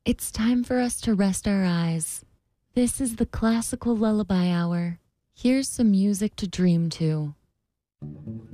It's time for us to rest our eyes. This is the Classical Lullaby Hour. Here's some music to dream to.